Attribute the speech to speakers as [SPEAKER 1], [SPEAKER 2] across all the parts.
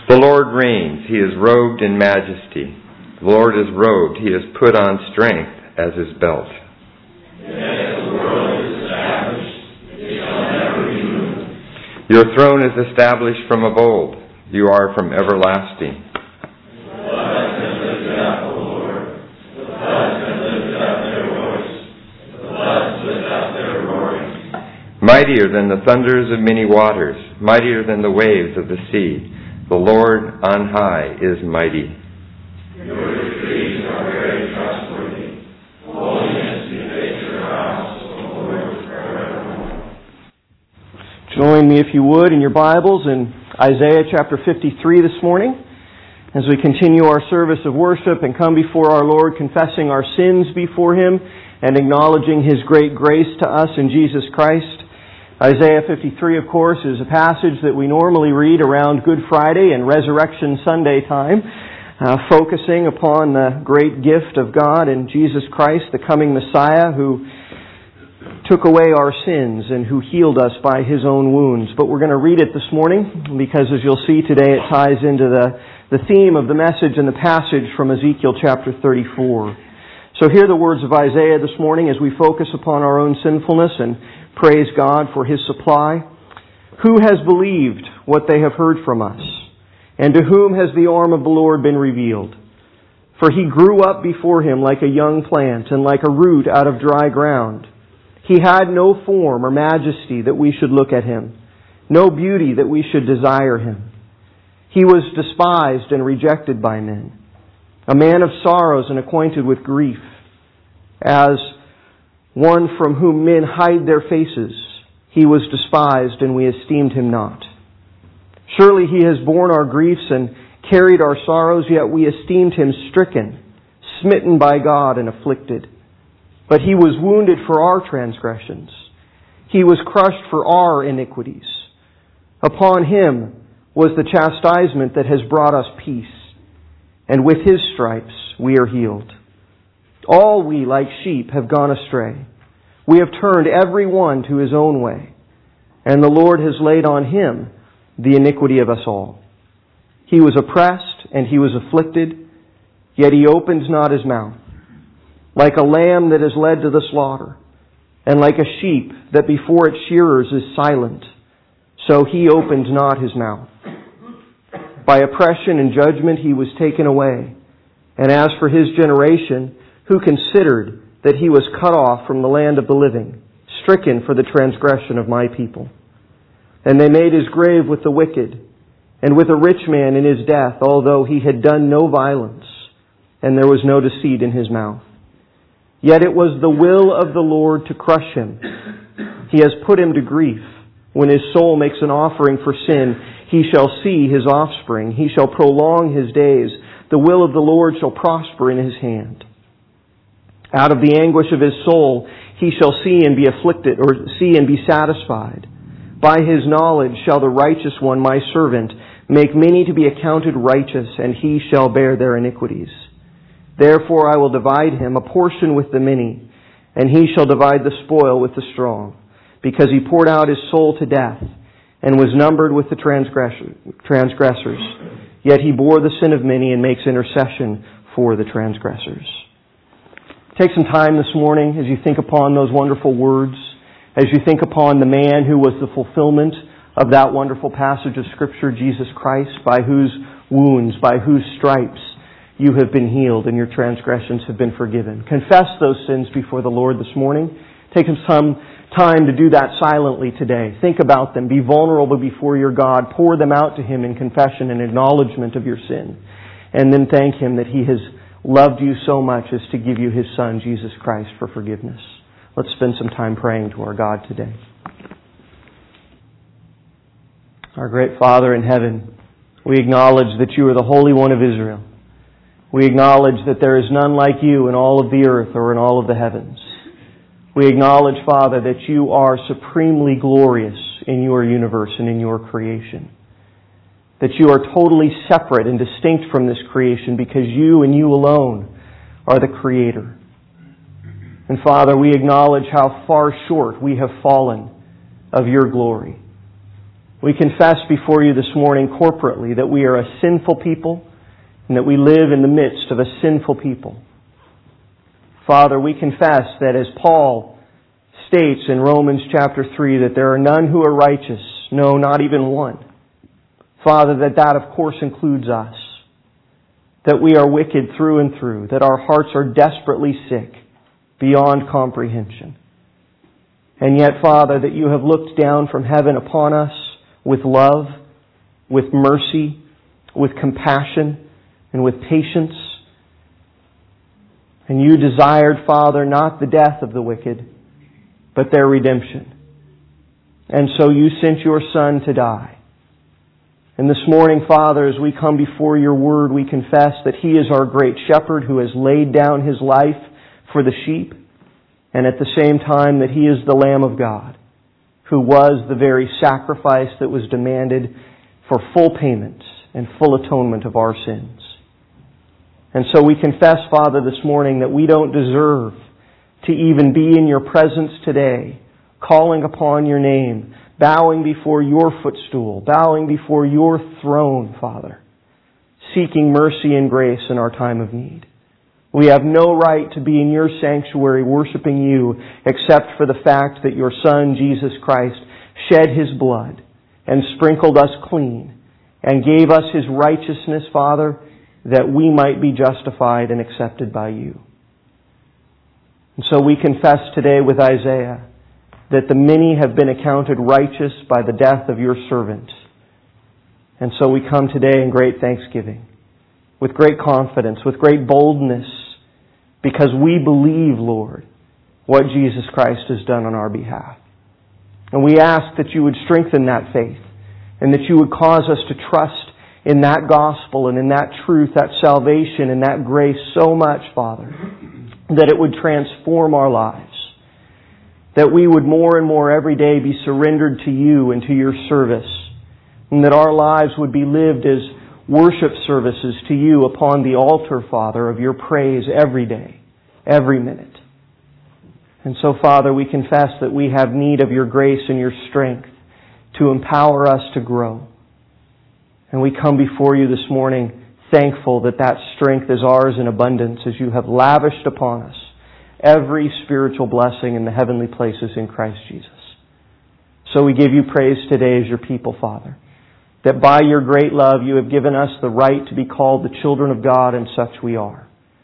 [SPEAKER 1] The Lord reigns. He is robed in majesty. The Lord is robed. He has put on strength as his belt.
[SPEAKER 2] Yes, the world is established. It shall never be moved.
[SPEAKER 1] Your throne is established from of old. You are from everlasting.
[SPEAKER 2] The floods have lifted up, O Lord. The floods have lifted up their voice. The floods lift up their roaring.
[SPEAKER 1] Mightier than the thunders of many waters, mightier than the waves of the sea. The Lord on high is mighty.
[SPEAKER 2] Your decrees are very trustworthy. Holiness befits your house, O Lord, forevermore.
[SPEAKER 3] Join me, if you would, in your Bibles in Isaiah chapter 53 this morning, as we continue our service of worship and come before our Lord, confessing our sins before Him and acknowledging His great grace to us in Jesus Christ. Isaiah 53, of course, is a passage that we normally read around Good Friday and Resurrection Sunday time, focusing upon the great gift of God in Jesus Christ, the coming Messiah who took away our sins and who healed us by His own wounds. But we're going to read it this morning because, as you'll see today, it ties into the theme of the message and the passage from Ezekiel chapter 34. So hear the words of Isaiah this morning as we focus upon our own sinfulness and praise God for His supply. Who has believed what they have heard from us? And to whom has the arm of the Lord been revealed? For He grew up before Him like a young plant and like a root out of dry ground. He had no form or majesty that we should look at Him, no beauty that we should desire Him. He was despised and rejected by men, a man of sorrows and acquainted with grief, as one from whom men hide their faces. He was despised, and we esteemed Him not. Surely He has borne our griefs and carried our sorrows, yet we esteemed Him stricken, smitten by God, and afflicted. But He was wounded for our transgressions. He was crushed for our iniquities. Upon Him was the chastisement that has brought us peace, and with His stripes we are healed. All we, like sheep, have gone astray. We have turned every one to his own way, and the Lord has laid on Him the iniquity of us all. He was oppressed and He was afflicted, yet He opens not His mouth. Like a lamb that is led to the slaughter, and like a sheep that before its shearers is silent, so He opened not His mouth. By oppression and judgment He was taken away. And as for His generation, who considered that He was cut off from the land of the living, stricken for the transgression of my people. And they made His grave with the wicked, and with a rich man in his death, although he had done no violence, and there was no deceit in his mouth. Yet it was the will of the Lord to crush him. He has put him to grief. When his soul makes an offering for sin, he shall see his offspring. He shall prolong his days. The will of the Lord shall prosper in his hand. Out of the anguish of his soul he shall see and be afflicted, or see and be satisfied. By his knowledge shall the righteous one, my servant, make many to be accounted righteous, and he shall bear their iniquities. Therefore I will divide him a portion with the many, and he shall divide the spoil with the strong, because he poured out his soul to death, and was numbered with the transgressors. Yet he bore the sin of many and makes intercession for the transgressors. Take some time this morning as you think upon those wonderful words, as you think upon the man who was the fulfillment of that wonderful passage of Scripture, Jesus Christ, by whose wounds, by whose stripes you have been healed and your transgressions have been forgiven. Confess those sins before the Lord this morning. Take some time to do that silently today. Think about them. Be vulnerable before your God. Pour them out to Him in confession and acknowledgement of your sin. And then thank Him that He has loved you so much as to give you His Son, Jesus Christ, for forgiveness. Let's spend some time praying to our God today. Our great Father in heaven, we acknowledge that you are the Holy One of Israel. We acknowledge that there is none like you in all of the earth or in all of the heavens. We acknowledge, Father, that you are supremely glorious in your universe and in your creation. That you are totally separate and distinct from this creation because you and you alone are the Creator. And Father, we acknowledge how far short we have fallen of your glory. We confess before you this morning corporately that we are a sinful people and that we live in the midst of a sinful people. Father, we confess that as Paul states in Romans chapter 3 that there are none who are righteous, no, not even one. Father, that of course includes us. That we are wicked through and through, that our hearts are desperately sick, beyond comprehension. And yet, Father, that you have looked down from heaven upon us with love, with mercy, with compassion, and with patience. And you desired, Father, not the death of the wicked, but their redemption. And so you sent your Son to die. And this morning, Father, as we come before your word, we confess that He is our great shepherd who has laid down His life for the sheep, and at the same time that He is the Lamb of God, who was the very sacrifice that was demanded for full payment and full atonement of our sins. And so we confess, Father, this morning that we don't deserve to even be in your presence today, calling upon your name, bowing before your footstool, bowing before your throne, Father, seeking mercy and grace in our time of need. We have no right to be in your sanctuary worshiping you except for the fact that your Son, Jesus Christ, shed His blood and sprinkled us clean and gave us His righteousness, Father, that we might be justified and accepted by you. And so we confess today with Isaiah that the many have been accounted righteous by the death of your servant. And so we come today in great thanksgiving, with great confidence, with great boldness, because we believe, Lord, what Jesus Christ has done on our behalf. And we ask that you would strengthen that faith, and that you would cause us to trust in that gospel and in that truth, that salvation and that grace so much, Father, that it would transform our lives. That we would more and more every day be surrendered to you and to your service. And that our lives would be lived as worship services to you upon the altar, Father, of your praise every day, every minute. And so, Father, we confess that we have need of your grace and your strength to empower us to grow. And we come before you this morning thankful that that strength is ours in abundance as you have lavished upon us every spiritual blessing in the heavenly places in Christ Jesus. So we give you praise today as your people, Father, that by your great love you have given us the right to be called the children of God, and such we are.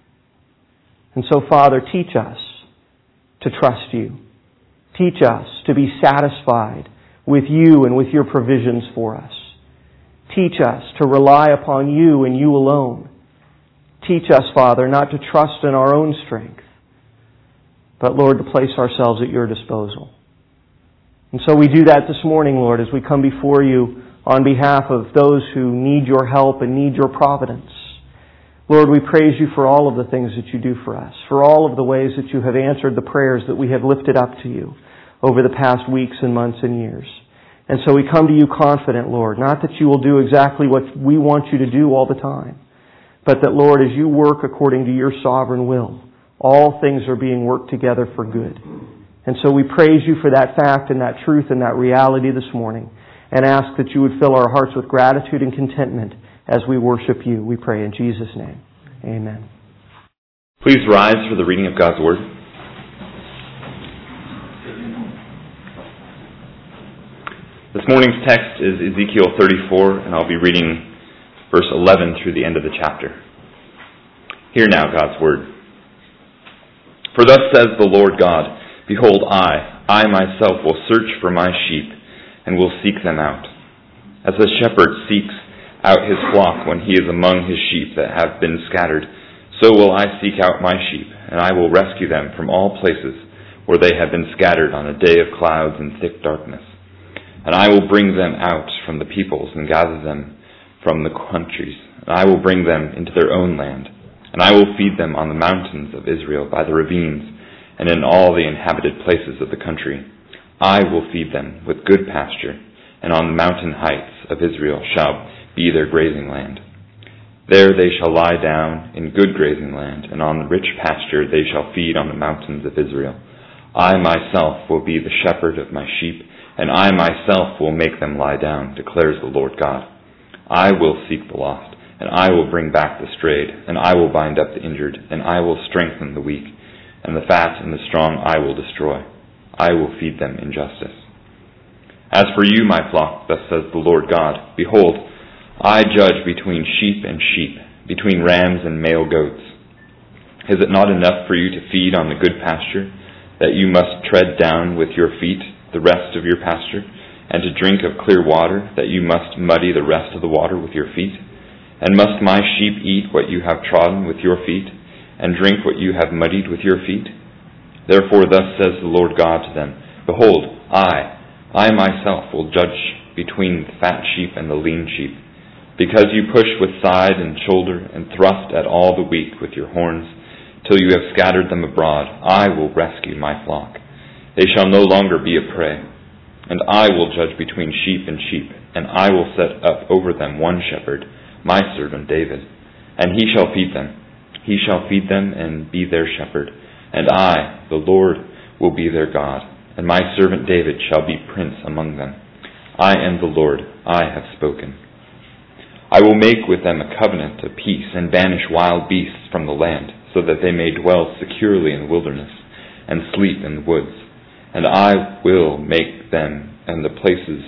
[SPEAKER 3] And so, Father, teach us to trust you. Teach us to be satisfied with you and with your provisions for us. Teach us to rely upon you and you alone. Teach us, Father, not to trust in our own strength, but, Lord, to place ourselves at your disposal. And so we do that this morning, Lord, as we come before you on behalf of those who need your help and need your providence. Lord, we praise you for all of the things that you do for us, for all of the ways that you have answered the prayers that we have lifted up to you over the past weeks and months and years. And so we come to you confident, Lord, not that you will do exactly what we want you to do all the time, but that, Lord, as you work according to your sovereign will, all things are being worked together for good. And so we praise you for that fact and that truth and that reality this morning, and ask that you would fill our hearts with gratitude and contentment as we worship you. We pray in Jesus' name. Amen.
[SPEAKER 1] Please rise for the reading of God's Word. This morning's text is Ezekiel 34, and I'll be reading verse 11 through the end of the chapter. Hear now God's Word. For thus says the Lord God, Behold, I myself will search for my sheep, and will seek them out. As a shepherd seeks out his flock when he is among his sheep that have been scattered, so will I seek out my sheep, and I will rescue them from all places where they have been scattered on a day of clouds and thick darkness. And I will bring them out from the peoples and gather them from the countries, and I will bring them into their own land. And I will feed them on the mountains of Israel by the ravines, and in all the inhabited places of the country. I will feed them with good pasture, and on the mountain heights of Israel shall be their grazing land. There they shall lie down in good grazing land, and on the rich pasture they shall feed on the mountains of Israel. I myself will be the shepherd of my sheep, and I myself will make them lie down, declares the Lord God. I will seek the lost, and I will bring back the strayed, and I will bind up the injured, and I will strengthen the weak, and the fat and the strong I will destroy. I will feed them in justice. As for you, my flock, thus says the Lord God, behold, I judge between sheep and sheep, between rams and male goats. Is it not enough for you to feed on the good pasture, that you must tread down with your feet the rest of your pasture, and to drink of clear water, that you must muddy the rest of the water with your feet? And must my sheep eat what you have trodden with your feet, and drink what you have muddied with your feet? Therefore thus says the Lord God to them, behold, I myself will judge between the fat sheep and the lean sheep. Because you push with side and shoulder, and thrust at all the weak with your horns, till you have scattered them abroad, I will rescue my flock. They shall no longer be a prey. And I will judge between sheep and sheep, and I will set up over them one shepherd, my servant David, and he shall feed them. He shall feed them and be their shepherd, and I, the Lord, will be their God, and my servant David shall be prince among them. I am the Lord, I have spoken. I will make with them a covenant of peace, and banish wild beasts from the land, so that they may dwell securely in the wilderness, and sleep in the woods. And I will make them and the places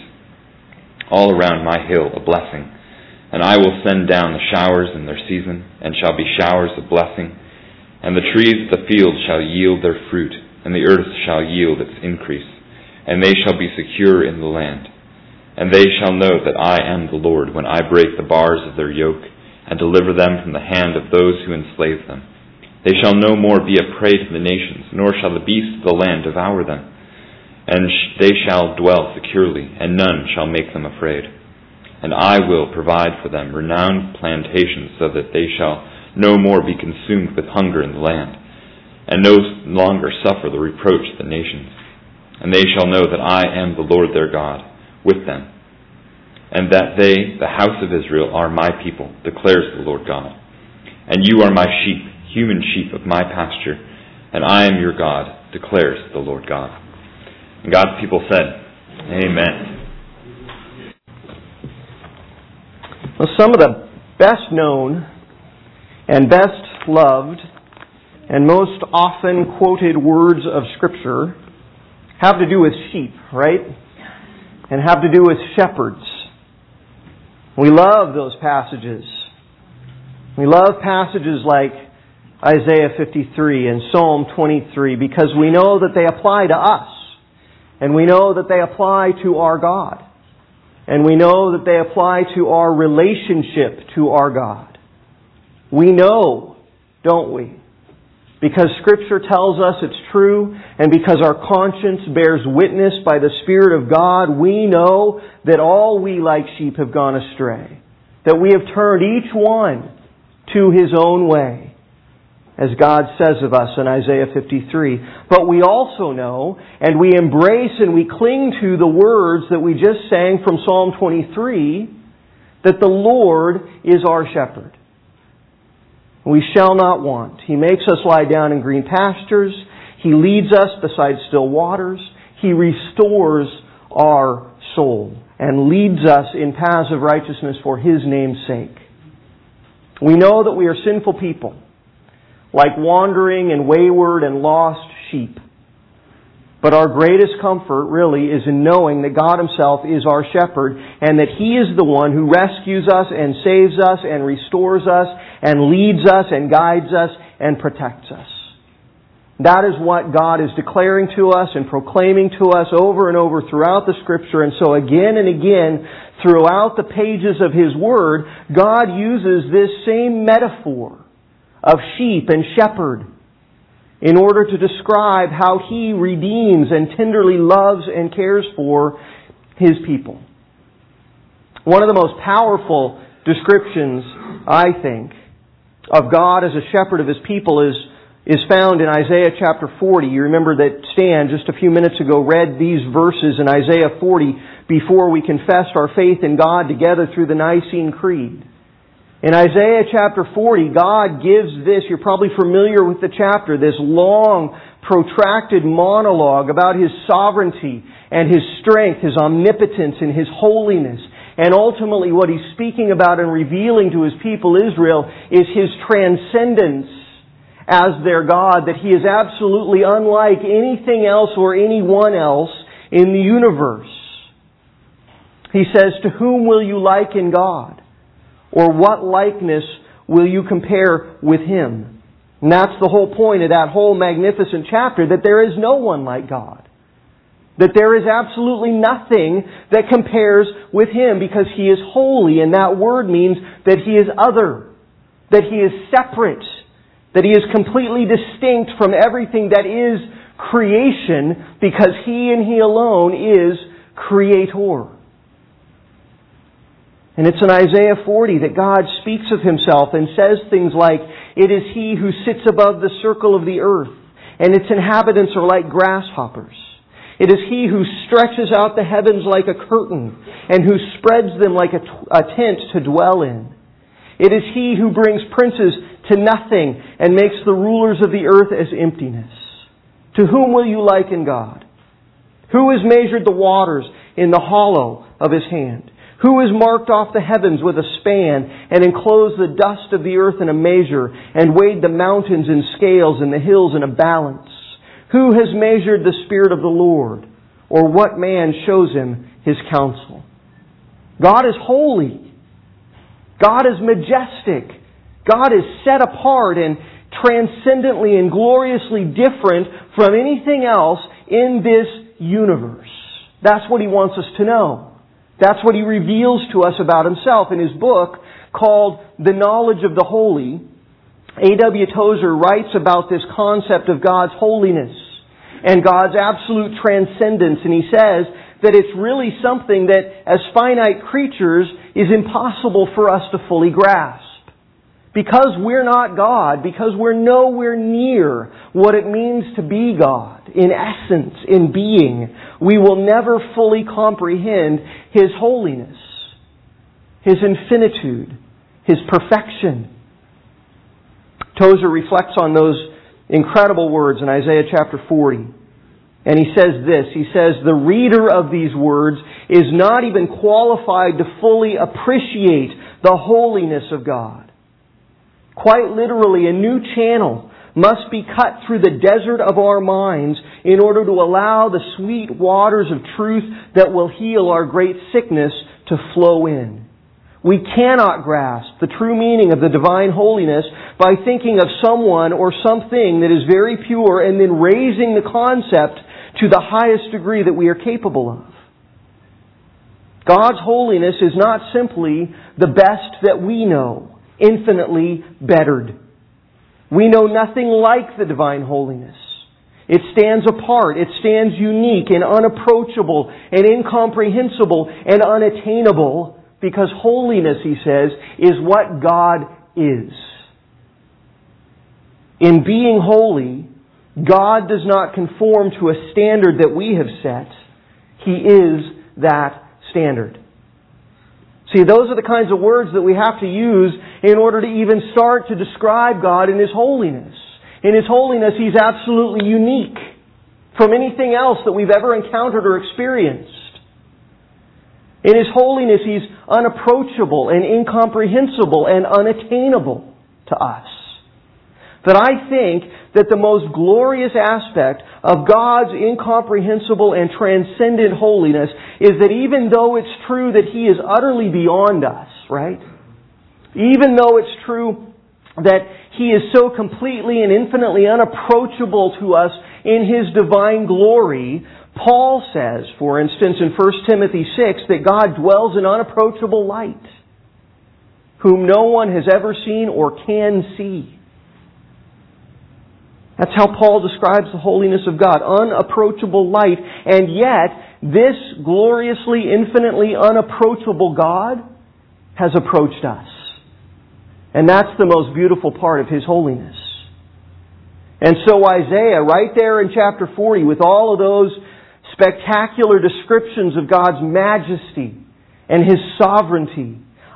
[SPEAKER 1] all around my hill a blessing. And I will send down the showers in their season, and shall be showers of blessing. And the trees of the field shall yield their fruit, and the earth shall yield its increase. And they shall be secure in the land. And they shall know that I am the Lord, when I break the bars of their yoke, and deliver them from the hand of those who enslave them. They shall no more be a prey to the nations, nor shall the beasts of the land devour them. And they shall dwell securely, and none shall make them afraid. And I will provide for them renowned plantations, so that they shall no more be consumed with hunger in the land, and no longer suffer the reproach of the nations. And they shall know that I am the Lord their God, with them, and that they, the house of Israel, are my people, declares the Lord God. And you are my sheep, human sheep of my pasture, and I am your God, declares the Lord God. And God's people said, Amen.
[SPEAKER 3] Well, some of the best known and best loved and most often quoted words of Scripture have to do with sheep, right? And have to do with shepherds. We love those passages. We love passages like Isaiah 53 and Psalm 23 because we know that they apply to us. And we know that they apply to our God. And we know that they apply to our relationship to our God. We know, don't we? Because Scripture tells us it's true, and because our conscience bears witness by the Spirit of God, we know that all we like sheep have gone astray. That we have turned each one to his own way, as God says of us in Isaiah 53. But we also know, and we embrace and we cling to the words that we just sang from Psalm 23, that the Lord is our shepherd. We shall not want. He makes us lie down in green pastures. He leads us beside still waters. He restores our soul and leads us in paths of righteousness for His name's sake. We know that we are sinful people, like wandering and wayward and lost sheep. But our greatest comfort really is in knowing that God Himself is our shepherd and that He is the one who rescues us and saves us and restores us and leads us and guides us and protects us. That is what God is declaring to us and proclaiming to us over and over throughout the Scripture. And so again and again, throughout the pages of His Word, God uses this same metaphor of sheep and shepherd in order to describe how He redeems and tenderly loves and cares for His people. One of the most powerful descriptions, I think, of God as a shepherd of His people is found in Isaiah chapter 40. You remember that Stan, just a few minutes ago, read these verses in Isaiah 40 before we confessed our faith in God together through the Nicene Creed. In Isaiah chapter 40, God gives this, you're probably familiar with the chapter, this long, protracted monologue about His sovereignty and His strength, His omnipotence and His holiness. And ultimately what He's speaking about and revealing to His people Israel is His transcendence as their God, that He is absolutely unlike anything else or anyone else in the universe. He says, "To whom will you liken God? Or what likeness will you compare with Him?" And that's the whole point of that whole magnificent chapter, that there is no one like God. That there is absolutely nothing that compares with Him, because He is holy, and that word means that He is other, that He is separate, that He is completely distinct from everything that is creation, because He and He alone is Creator. And it's in Isaiah 40 that God speaks of Himself and says things like, "It is He who sits above the circle of the earth, and its inhabitants are like grasshoppers. It is He who stretches out the heavens like a curtain, and who spreads them like a tent to dwell in. It is He who brings princes to nothing, and makes the rulers of the earth as emptiness. To whom will you liken God? Who has measured the waters in the hollow of His hand? Who has marked off the heavens with a span, and enclosed the dust of the earth in a measure, and weighed the mountains in scales and the hills in a balance? Who has measured the Spirit of the Lord? Or what man shows Him His counsel?" God is holy. God is majestic. God is set apart and transcendently and gloriously different from anything else in this universe. That's what He wants us to know. That's what He reveals to us about Himself in His book called The Knowledge of the Holy. A.W. Tozer writes about this concept of God's holiness and God's absolute transcendence, and he says that it's really something that, as finite creatures, is impossible for us to fully grasp. Because we're not God, because we're nowhere near what it means to be God, in essence, in being, we will never fully comprehend His holiness, His infinitude, His perfection. Tozer reflects on those incredible words in Isaiah chapter 40. And he says this, he says, "The reader of these words is not even qualified to fully appreciate the holiness of God. Quite literally, a new channel must be cut through the desert of our minds in order to allow the sweet waters of truth that will heal our great sickness to flow in. We cannot grasp the true meaning of the divine holiness by thinking of someone or something that is very pure and then raising the concept to the highest degree that we are capable of. God's holiness is not simply the best that we know, infinitely bettered. We know nothing like the divine holiness. It stands apart. It stands unique and unapproachable and incomprehensible and unattainable, because holiness, he says, is what God is. In being holy, God does not conform to a standard that we have set. He is that standard. See, those are the kinds of words that we have to use in order to even start to describe God in His holiness. In His holiness, He's absolutely unique from anything else that we've ever encountered or experienced. In His holiness, He's unapproachable and incomprehensible and unattainable to us. That I think that the most glorious aspect of God's incomprehensible and transcendent holiness is that even though it's true that He is utterly beyond us, right? Even though it's true that He is so completely and infinitely unapproachable to us in His divine glory, Paul says, for instance, in 1 Timothy 6, that God dwells in unapproachable light, whom no one has ever seen or can see. That's how Paul describes the holiness of God, unapproachable light. And yet, this gloriously, infinitely unapproachable God has approached us. And that's the most beautiful part of His holiness. And so Isaiah, right there in chapter 40, with all of those spectacular descriptions of God's majesty and His sovereignty,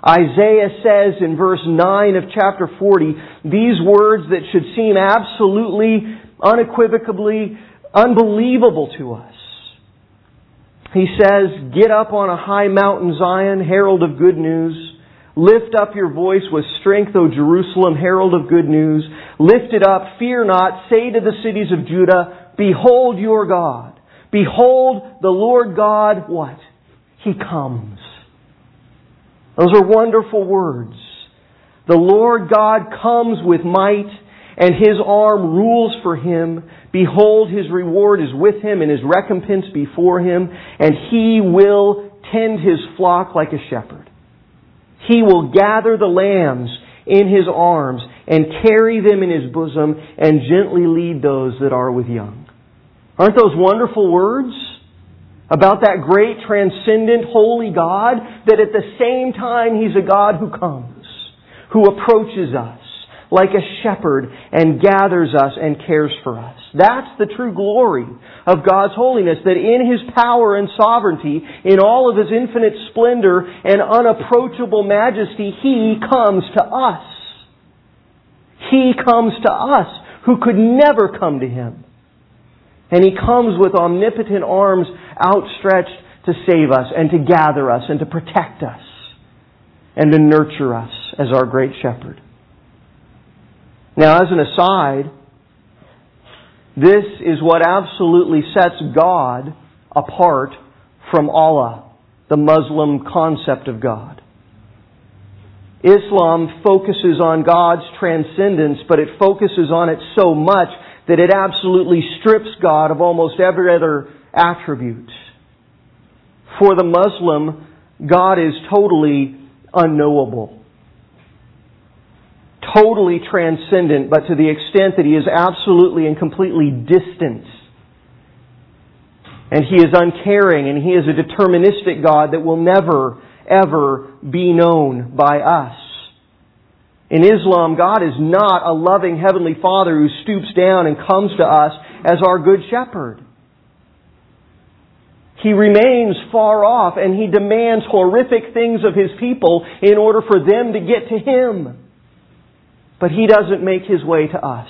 [SPEAKER 3] Isaiah says in verse 9 of chapter 40, these words that should seem absolutely, unequivocally unbelievable to us. He says, "Get up on a high mountain, Zion, herald of good news. Lift up your voice with strength, O Jerusalem, herald of good news. Lift it up, fear not. Say to the cities of Judah, behold your God. Behold the Lord God," what? He comes. Those are wonderful words. The Lord God comes with might, and His arm rules for Him. Behold, His reward is with Him, and His recompense before Him, and He will tend His flock like a shepherd. He will gather the lambs in His arms and carry them in His bosom and gently lead those that are with young. Aren't those wonderful words about that great, transcendent, holy God, that at the same time He's a God who comes, who approaches us like a shepherd and gathers us and cares for us. That's the true glory of God's holiness, that in His power and sovereignty, in all of His infinite splendor and unapproachable majesty, He comes to us. He comes to us who could never come to Him. And He comes with omnipotent arms outstretched to save us and to gather us and to protect us and to nurture us as our great shepherd. Now, as an aside, this is what absolutely sets God apart from Allah, the Muslim concept of God. Islam focuses on God's transcendence, but it focuses on it so much that it absolutely strips God of almost every other attribute. For the Muslim, God is totally unknowable, totally transcendent, but to the extent that He is absolutely and completely distant. And He is uncaring, and He is a deterministic God that will never, ever be known by us. In Islam, God is not a loving Heavenly Father who stoops down and comes to us as our good shepherd. He remains far off, and He demands horrific things of His people in order for them to get to Him. But He doesn't make His way to us.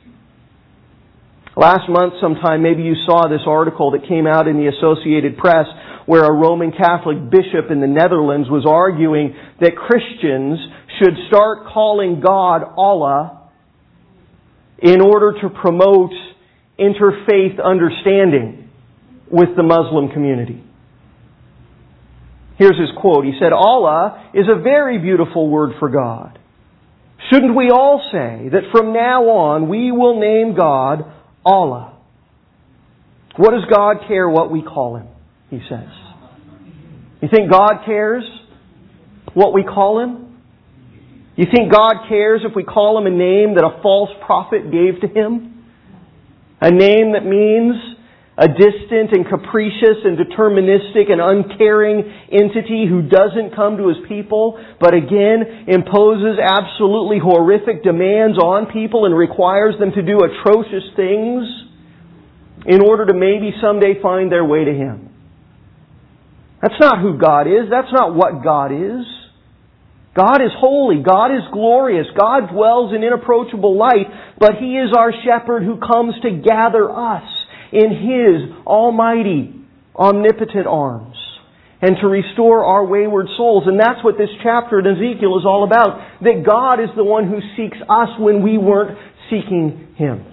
[SPEAKER 3] Last month sometime, maybe you saw this article that came out in the Associated Press where a Roman Catholic bishop in the Netherlands was arguing that Christians should start calling God Allah in order to promote interfaith understanding with the Muslim community. Here's his quote. He said, "Allah is a very beautiful word for God. Shouldn't we all say that from now on we will name God Allah? What does God care what we call Him?" he says. You think God cares what we call Him? You think God cares if we call Him a name that a false prophet gave to Him? A name that means a distant and capricious and deterministic and uncaring entity who doesn't come to His people, but again imposes absolutely horrific demands on people and requires them to do atrocious things in order to maybe someday find their way to Him. That's not who God is. That's not what God is. God is holy. God is glorious. God dwells in inapproachable light, but He is our shepherd who comes to gather us in His almighty, omnipotent arms and to restore our wayward souls. And that's what this chapter in Ezekiel is all about. That God is the one who seeks us when we weren't seeking Him.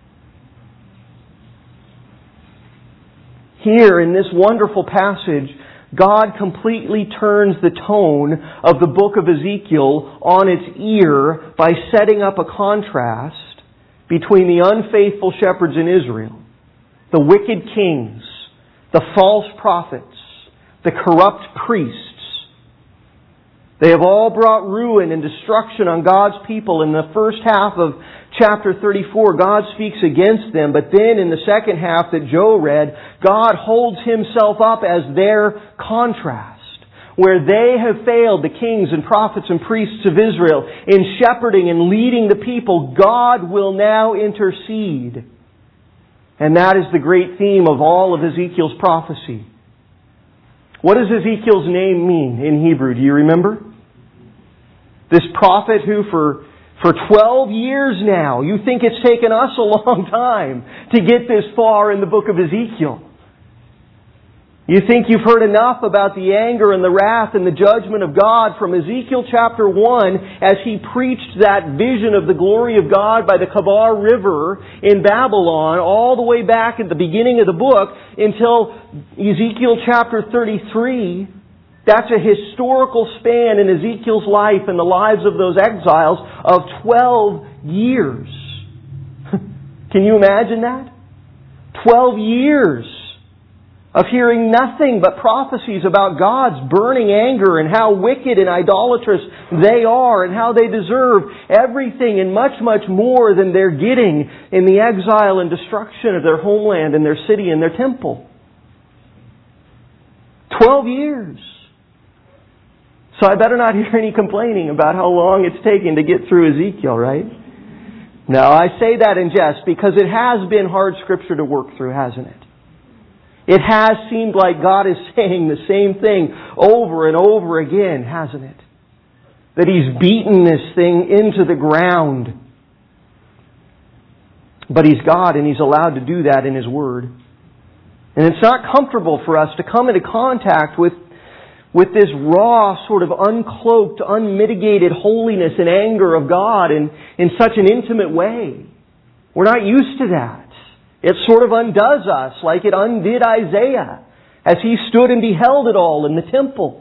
[SPEAKER 3] Here in this wonderful passage, God completely turns the tone of the book of Ezekiel on its ear by setting up a contrast between the unfaithful shepherds in Israel, the wicked kings, the false prophets, the corrupt priests. They have all brought ruin and destruction on God's people. In the first half of chapter 34, God speaks against them. But then in the second half that Joe read, God holds Himself up as their contrast. Where they have failed, the kings and prophets and priests of Israel, in shepherding and leading the people, God will now intercede. And that is the great theme of all of Ezekiel's prophecy. What does Ezekiel's name mean in Hebrew? Do you remember? This prophet who for 12 years now, you think it's taken us a long time to get this far in the book of Ezekiel. You think you've heard enough about the anger and the wrath and the judgment of God from Ezekiel chapter 1 as he preached that vision of the glory of God by the Kabar River in Babylon all the way back at the beginning of the book until Ezekiel chapter 33. That's a historical span in Ezekiel's life and the lives of those exiles of 12 years. Can you imagine that? 12 years of hearing nothing but prophecies about God's burning anger and how wicked and idolatrous they are and how they deserve everything and much, much more than they're getting in the exile and destruction of their homeland and their city and their temple. 12 years. So I better not hear any complaining about how long it's taken to get through Ezekiel, right? Now, I say that in jest because it has been hard Scripture to work through, hasn't it? It has seemed like God is saying the same thing over and over again, hasn't it? That He's beaten this thing into the ground. But He's God and He's allowed to do that in His Word. And it's not comfortable for us to come into contact with this raw, sort of uncloaked, unmitigated holiness and anger of God in such an intimate way. We're not used to that. It sort of undoes us like it undid Isaiah as he stood and beheld it all in the temple.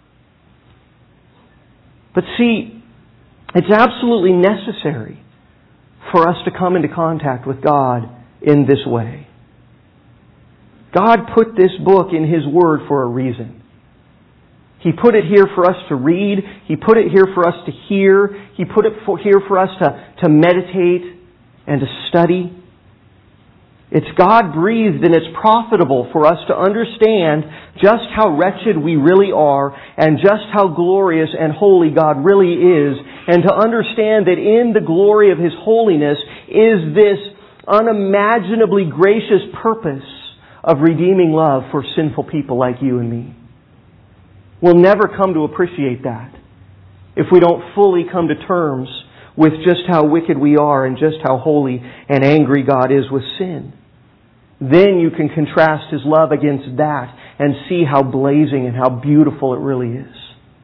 [SPEAKER 3] But see, it's absolutely necessary for us to come into contact with God in this way. God put this book in His Word for a reason. He put it here for us to read. He put it here for us to hear. He put it here for us to meditate and to study. It's God-breathed and it's profitable for us to understand just how wretched we really are and just how glorious and holy God really is, and to understand that in the glory of His holiness is this unimaginably gracious purpose of redeeming love for sinful people like you and me. We'll never come to appreciate that if we don't fully come to terms with just how wicked we are and just how holy and angry God is with sin. Then you can contrast His love against that and see how blazing and how beautiful it really is.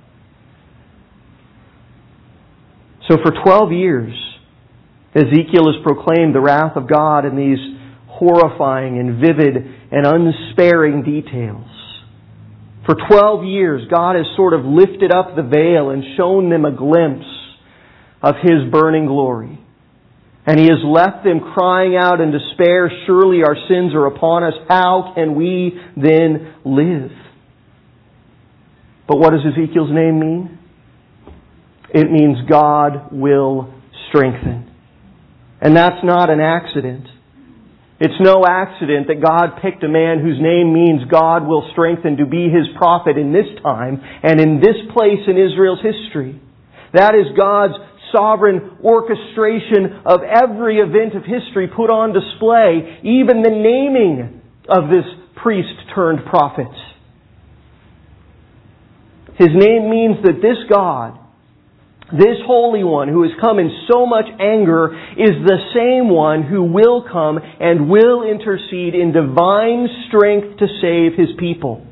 [SPEAKER 3] So for 12 years, Ezekiel has proclaimed the wrath of God in these horrifying and vivid and unsparing details. For 12 years, God has sort of lifted up the veil and shown them a glimpse of His burning glory. And He has left them crying out in despair, surely our sins are upon us. How can we then live? But what does Ezekiel's name mean? It means God will strengthen. And that's not an accident. It's no accident that God picked a man whose name means God will strengthen to be His prophet in this time and in this place in Israel's history. That is God's sovereign orchestration of every event of history put on display, even the naming of this priest turned prophet. His name means that this God, this Holy One who has come in so much anger, is the same one who will come and will intercede in divine strength to save His people.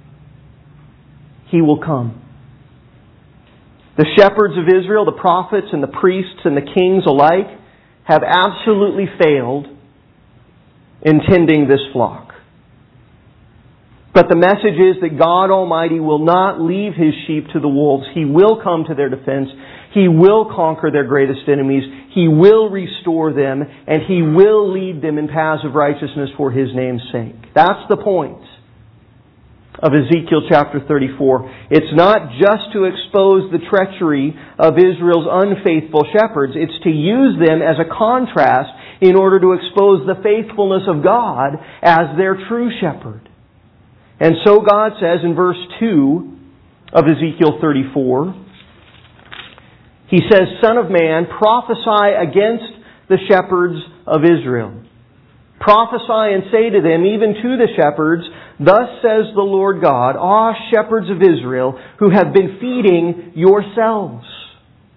[SPEAKER 3] He will come. The shepherds of Israel, the prophets and the priests and the kings alike, have absolutely failed in tending this flock. But the message is that God Almighty will not leave His sheep to the wolves. He will come to their defense. He will conquer their greatest enemies. He will restore them. And He will lead them in paths of righteousness for His name's sake. That's the point of Ezekiel chapter 34. It's not just to expose the treachery of Israel's unfaithful shepherds. It's to use them as a contrast in order to expose the faithfulness of God as their true shepherd. And so God says in verse 2 of Ezekiel 34, He says, Son of man, prophesy against the shepherds of Israel. Prophesy and say to them, even to the shepherds, Thus says the Lord God, Ah, shepherds of Israel, who have been feeding yourselves.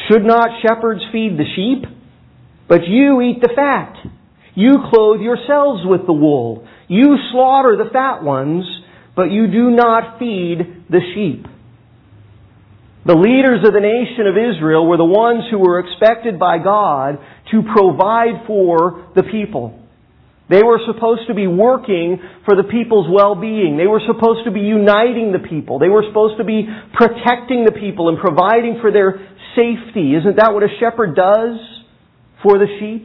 [SPEAKER 3] Should not shepherds feed the sheep? But you eat the fat. You clothe yourselves with the wool. You slaughter the fat ones, but you do not feed the sheep. The leaders of the nation of Israel were the ones who were expected by God to provide for the people. They were supposed to be working for the people's well-being. They were supposed to be uniting the people. They were supposed to be protecting the people and providing for their safety. Isn't that what a shepherd does for the sheep?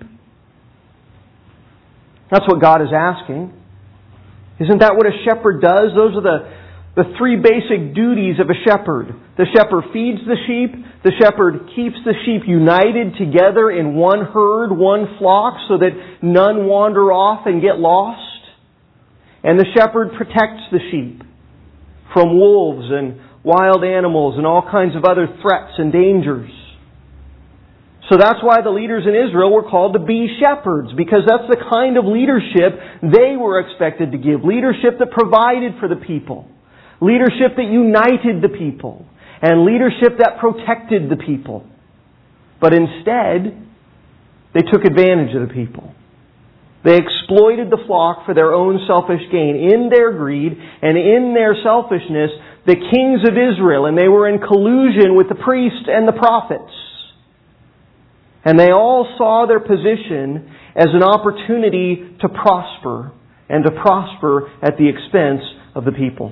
[SPEAKER 3] That's what God is asking. Isn't that what a shepherd does? Those are the three basic duties of a shepherd. The shepherd feeds the sheep. The shepherd keeps the sheep united together in one herd, one flock, so that none wander off and get lost. And the shepherd protects the sheep from wolves and wild animals and all kinds of other threats and dangers. So that's why the leaders in Israel were called to be shepherds, because that's the kind of leadership they were expected to give. Leadership that provided for the people. Leadership that united the people. And leadership that protected the people. But instead, they took advantage of the people. They exploited the flock for their own selfish gain. In their greed and in their selfishness, the kings of Israel, and they were in collusion with the priests and the prophets. And they all saw their position as an opportunity to prosper, and to prosper at the expense of the people.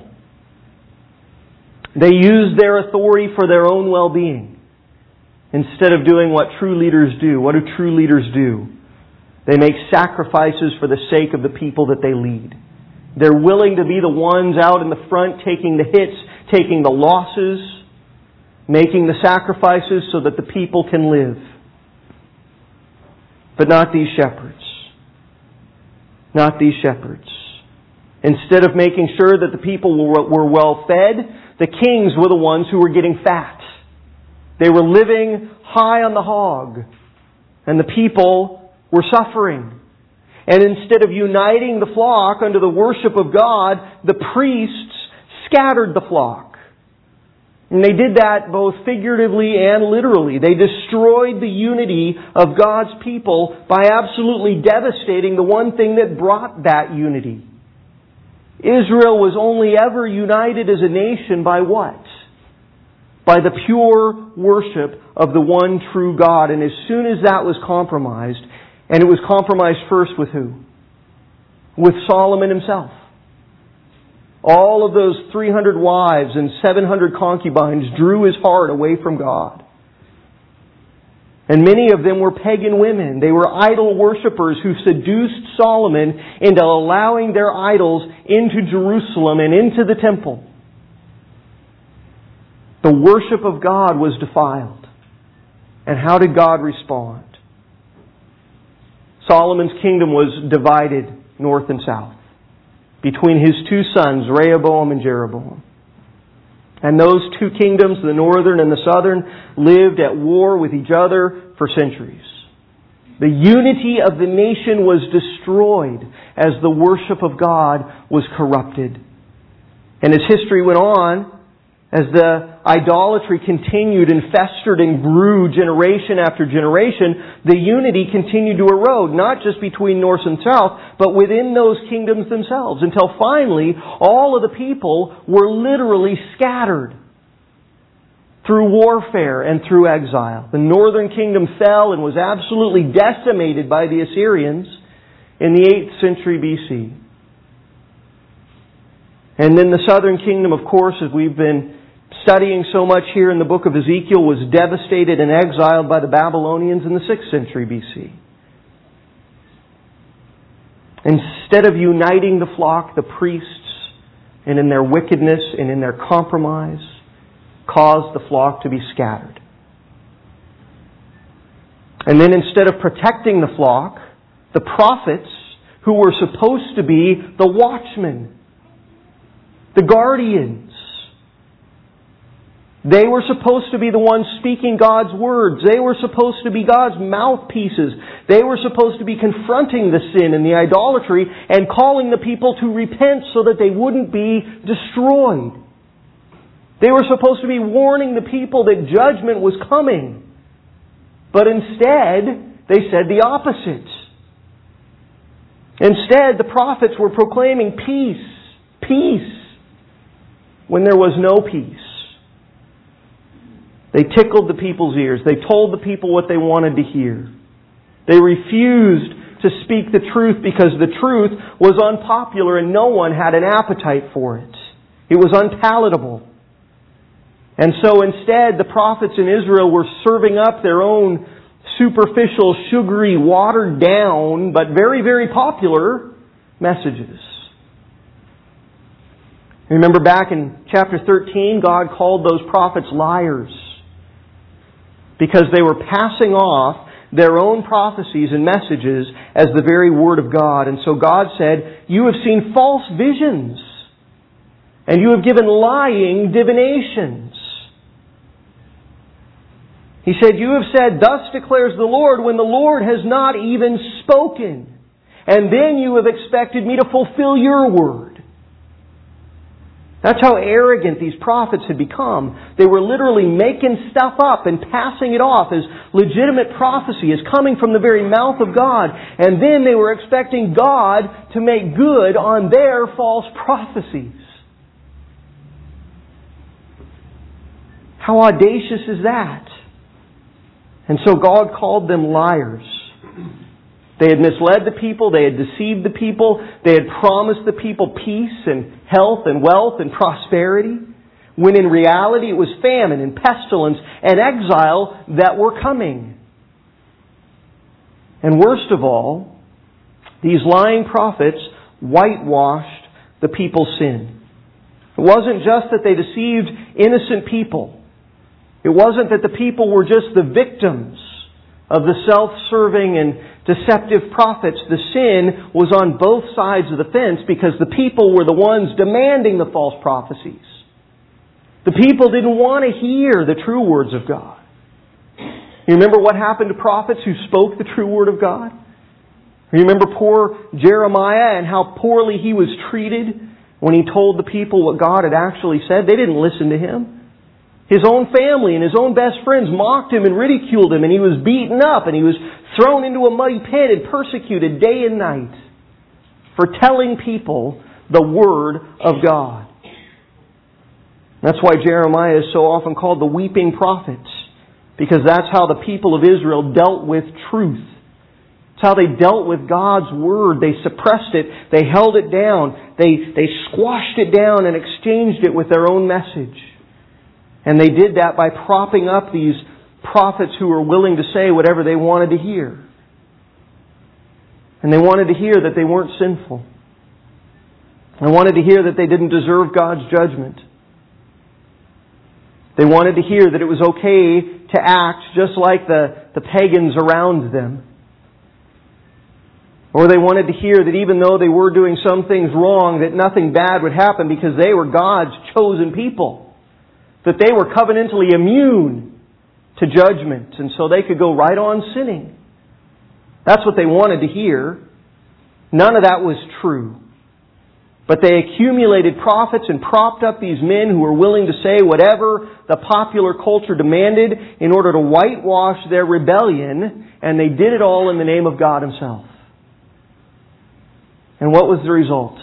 [SPEAKER 3] They used their authority for their own well-being, instead of doing what true leaders do. What do true leaders do? They make sacrifices for the sake of the people that they lead. They're willing to be the ones out in the front taking the hits, taking the losses, making the sacrifices so that the people can live. But not these shepherds. Not these shepherds. Instead of making sure that the people were well fed, the kings were the ones who were getting fat. They were living high on the hog. And the people were suffering. And instead of uniting the flock under the worship of God, the priests scattered the flock. And they did that both figuratively and literally. They destroyed the unity of God's people by absolutely devastating the one thing that brought that unity. Israel was only ever united as a nation by what? By the pure worship of the one true God. And as soon as that was compromised, and it was compromised first with who? With Solomon himself. All of those 300 wives and 700 concubines drew his heart away from God. And many of them were pagan women. They were idol worshippers who seduced Solomon into allowing their idols into Jerusalem and into the temple. The worship of God was defiled. And how did God respond? Solomon's kingdom was divided north and south between his two sons, Rehoboam and Jeroboam. And those two kingdoms, the northern and the southern, lived at war with each other for centuries. The unity of the nation was destroyed as the worship of God was corrupted. And as history went on, as the idolatry continued and festered and grew generation after generation, the unity continued to erode, not just between north and south, but within those kingdoms themselves, until finally all of the people were literally scattered through warfare and through exile. The northern kingdom fell and was absolutely decimated by the Assyrians in the 8th century BC. And then the southern kingdom, of course, as we've been studying so much here in the book of Ezekiel, was devastated and exiled by the Babylonians in the 6th century BC. Instead of uniting the flock, the priests, and in their wickedness and in their compromise, caused the flock to be scattered. And then instead of protecting the flock, the prophets, who were supposed to be the watchmen, the guardians, they were supposed to be the ones speaking God's words. They were supposed to be God's mouthpieces. They were supposed to be confronting the sin and the idolatry and calling the people to repent so that they wouldn't be destroyed. They were supposed to be warning the people that judgment was coming. But instead, they said the opposite. Instead, the prophets were proclaiming peace, peace, when there was no peace. They tickled the people's ears. They told the people what they wanted to hear. They refused to speak the truth because the truth was unpopular and no one had an appetite for it. It was unpalatable. And so instead, the prophets in Israel were serving up their own superficial, sugary, watered down, but very, very popular messages. Remember back in chapter 13, God called those prophets liars because they were passing off their own prophecies and messages as the very Word of God. And so God said, "You have seen false visions, and you have given lying divinations." He said, "You have said, 'Thus declares the Lord,' when the Lord has not even spoken. And then you have expected me to fulfill your word." That's how arrogant these prophets had become. They were literally making stuff up and passing it off as legitimate prophecy, as coming from the very mouth of God. And then they were expecting God to make good on their false prophecies. How audacious is that? And so God called them liars. They had misled the people. They had deceived the people. They had promised the people peace and health and wealth and prosperity, when in reality it was famine and pestilence and exile that were coming. And worst of all, these lying prophets whitewashed the people's sin. It wasn't just that they deceived innocent people. It wasn't that the people were just the victims of the self-serving and deceptive prophets. The sin was on both sides of the fence because the people were the ones demanding the false prophecies. The people didn't want to hear the true words of God. You remember what happened to prophets who spoke the true word of God? You remember poor Jeremiah and how poorly he was treated when he told the people what God had actually said? They didn't listen to him. His own family and his own best friends mocked him and ridiculed him, and he was beaten up and he was thrown into a muddy pit and persecuted day and night for telling people the Word of God. That's why Jeremiah is so often called the weeping prophet, because that's how the people of Israel dealt with truth. It's how they dealt with God's Word. They suppressed it. They held it down. They squashed it down and exchanged it with their own message. And they did that by propping up these prophets who were willing to say whatever they wanted to hear. And they wanted to hear that they weren't sinful. They wanted to hear that they didn't deserve God's judgment. They wanted to hear that it was okay to act just like the pagans around them. Or they wanted to hear that even though they were doing some things wrong, that nothing bad would happen because they were God's chosen people. That they were covenantally immune to judgment, and so they could go right on sinning. That's what they wanted to hear. None of that was true. But they accumulated prophets and propped up these men who were willing to say whatever the popular culture demanded in order to whitewash their rebellion, and they did it all in the name of God Himself. And what was the result?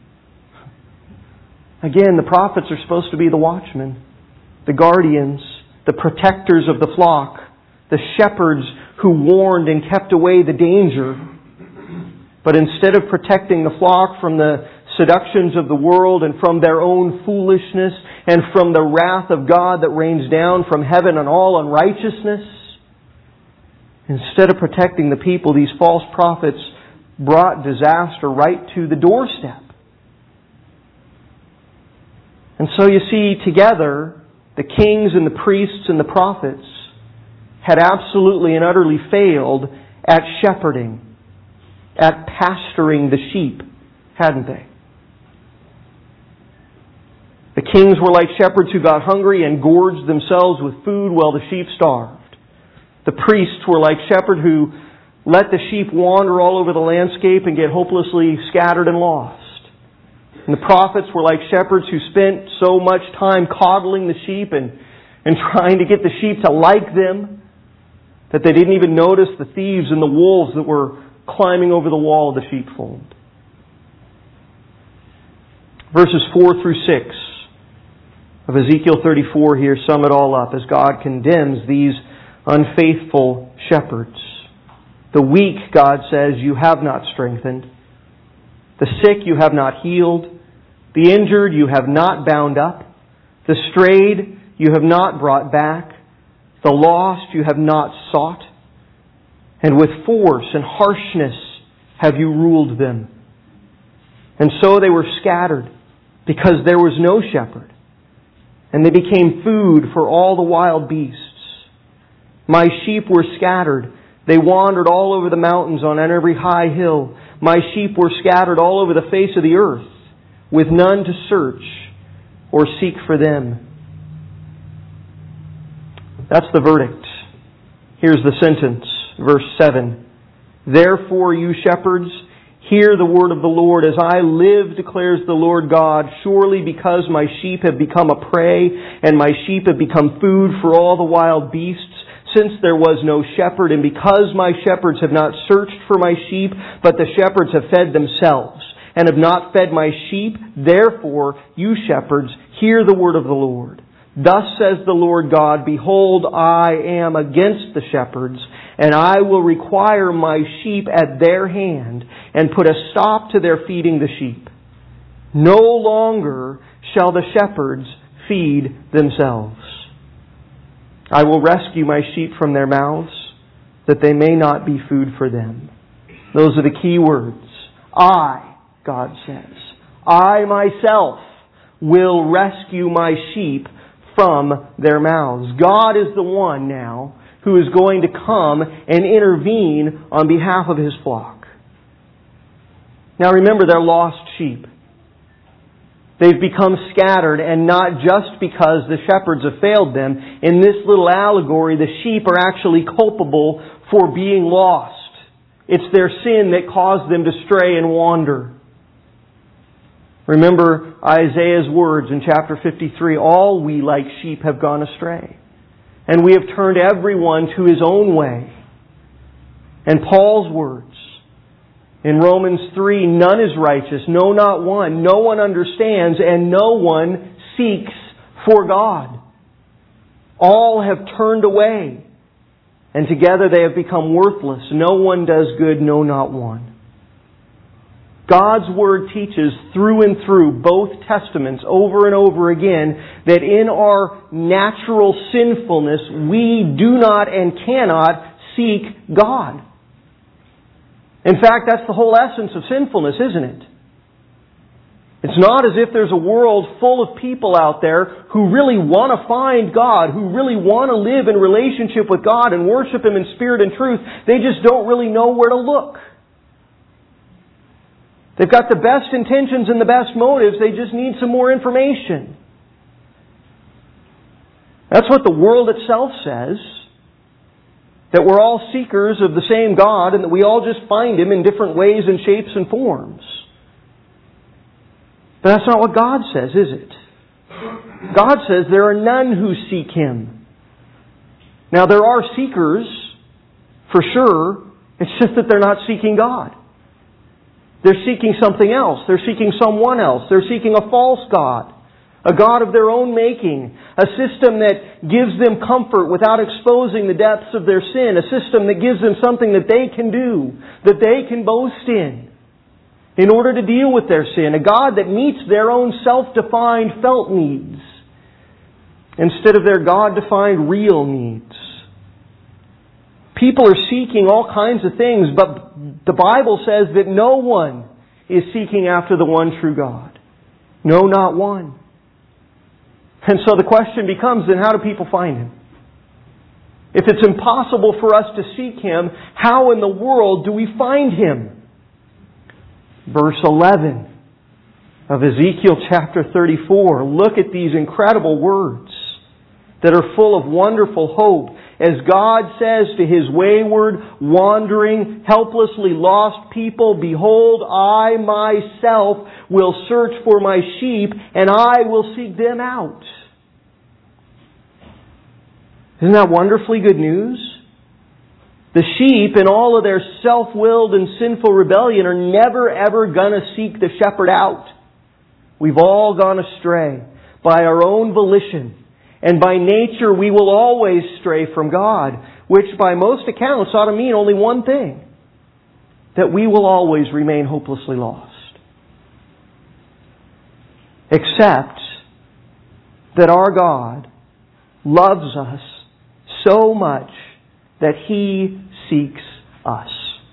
[SPEAKER 3] Again, the prophets are supposed to be the watchmen, the guardians, the protectors of the flock, the shepherds who warned and kept away the danger. But instead of protecting the flock from the seductions of the world and from their own foolishness and from the wrath of God that rains down from heaven on all unrighteousness, instead of protecting the people, these false prophets brought disaster right to the doorstep. And so you see, together, the kings and the priests and the prophets had absolutely and utterly failed at shepherding, at pasturing the sheep, hadn't they? The kings were like shepherds who got hungry and gorged themselves with food while the sheep starved. The priests were like shepherds who let the sheep wander all over the landscape and get hopelessly scattered and lost. And the prophets were like shepherds who spent so much time coddling the sheep and trying to get the sheep to like them that they didn't even notice the thieves and the wolves that were climbing over the wall of the sheepfold. Verses 4 through 6 of Ezekiel 34 here sum it all up as God condemns these unfaithful shepherds. The weak, God says, you have not strengthened. The sick you have not healed. The injured you have not bound up. The strayed you have not brought back. The lost you have not sought. And with force and harshness have you ruled them. And so they were scattered because there was no shepherd. And they became food for all the wild beasts. My sheep were scattered. They wandered all over the mountains on every high hill. My sheep were scattered all over the face of the earth, with none to search or seek for them. That's the verdict. Here's the sentence, verse 7. Therefore, you shepherds, hear the word of the Lord. As I live, declares the Lord God, surely because my sheep have become a prey, and my sheep have become food for all the wild beasts, since there was no shepherd, and because my shepherds have not searched for my sheep, but the shepherds have fed themselves, and have not fed my sheep, therefore, you shepherds, hear the word of the Lord. Thus says the Lord God, behold, I am against the shepherds, and I will require my sheep at their hand, and put a stop to their feeding the sheep. No longer shall the shepherds feed themselves. I will rescue my sheep from their mouths, that they may not be food for them. Those are the key words. I, God says, I myself will rescue my sheep from their mouths. God is the one now who is going to come and intervene on behalf of His flock. Now remember, they're lost sheep. They've become scattered, and not just because the shepherds have failed them. In this little allegory, the sheep are actually culpable for being lost. It's their sin that caused them to stray and wander. Remember Isaiah's words in chapter 53, all we like sheep have gone astray, and we have turned everyone to his own way. And Paul's words in Romans 3, none is righteous, no, not one. No one understands, and no one seeks for God. All have turned away, and together they have become worthless. No one does good, no, not one. God's Word teaches through and through both Testaments over and over again that in our natural sinfulness we do not and cannot seek God. In fact, that's the whole essence of sinfulness, isn't it? It's not as if there's a world full of people out there who really want to find God, who really want to live in relationship with God and worship Him in spirit and truth. They just don't really know where to look. They've got the best intentions and the best motives. They just need some more information. That's what the world itself says. That we're all seekers of the same God and that we all just find Him in different ways and shapes and forms. But that's not what God says, is it? God says there are none who seek Him. Now there are seekers, for sure. It's just that they're not seeking God. They're seeking something else. They're seeking someone else. They're seeking a false God. A God of their own making. A system that gives them comfort without exposing the depths of their sin. A system that gives them something that they can do, that they can boast in order to deal with their sin. A God that meets their own self-defined felt needs instead of their God-defined real needs. People are seeking all kinds of things, but the Bible says that no one is seeking after the one true God. No, not one. And so the question becomes, then how do people find Him? If it's impossible for us to seek Him, how in the world do we find Him? Verse 11 of Ezekiel chapter 34. Look at these incredible words that are full of wonderful hope. As God says to His wayward, wandering, helplessly lost people, behold, I myself will search for my sheep, and I will seek them out. Isn't that wonderfully good news? The sheep, in all of their self-willed and sinful rebellion, are never ever going to seek the shepherd out. We've all gone astray by our own volition. And by nature we will always stray from God, which by most accounts ought to mean only one thing: that we will always remain hopelessly lost. Except that our God loves us so much that He seeks us,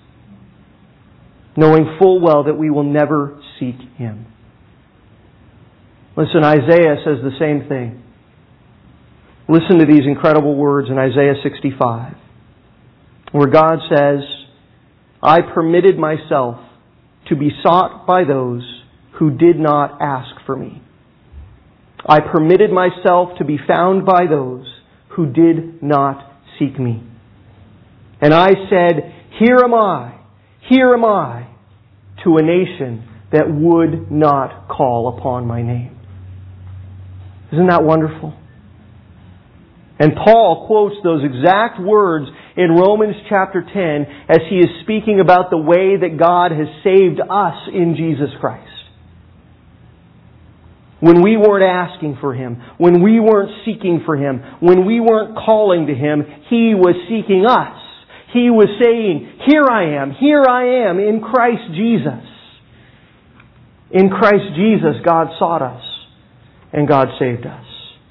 [SPEAKER 3] knowing full well that we will never seek Him. Listen, Isaiah says the same thing. Listen to these incredible words in Isaiah 65, where God says, I permitted myself to be sought by those who did not ask for me. I permitted myself to be found by those who did not seek me. And I said, here am I, to a nation that would not call upon my name. Isn't that wonderful? And Paul quotes those exact words in Romans chapter 10 as he is speaking about the way that God has saved us in Jesus Christ. When we weren't asking for Him, when we weren't seeking for Him, when we weren't calling to Him, He was seeking us. He was saying, here I am in Christ Jesus. In Christ Jesus, God sought us and God saved us.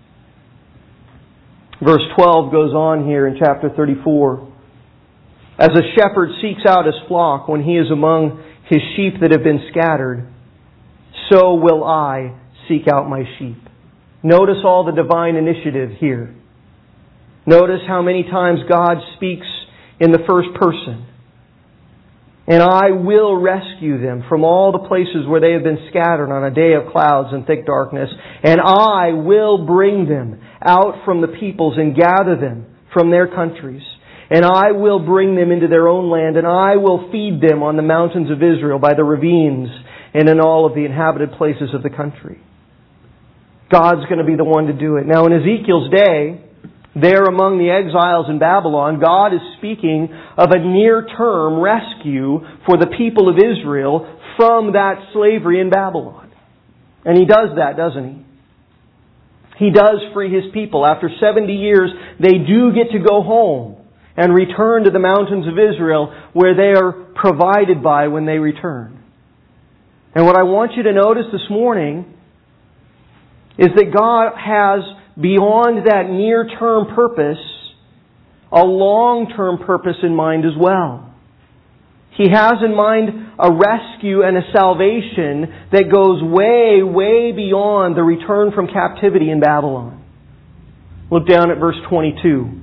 [SPEAKER 3] Verse 12 goes on here in chapter 34. As a shepherd seeks out his flock when he is among his sheep that have been scattered, so will I seek out my sheep. Notice all the divine initiative here. Notice how many times God speaks in the first person. And I will rescue them from all the places where they have been scattered on a day of clouds and thick darkness. And I will bring them out from the peoples and gather them from their countries. And I will bring them into their own land. And I will feed them on the mountains of Israel, by the ravines, and in all of the inhabited places of the country. God's going to be the one to do it. Now in Ezekiel's day, there among the exiles in Babylon, God is speaking of a near-term rescue for the people of Israel from that slavery in Babylon. And He does that, doesn't He? He does free His people. After 70 years, they do get to go home and return to the mountains of Israel, where they are provided by when they return. And what I want you to notice this morning is that God has, beyond that near-term purpose, a long-term purpose in mind as well. He has in mind a rescue and a salvation that goes way, way beyond the return from captivity in Babylon. Look down at verse 22.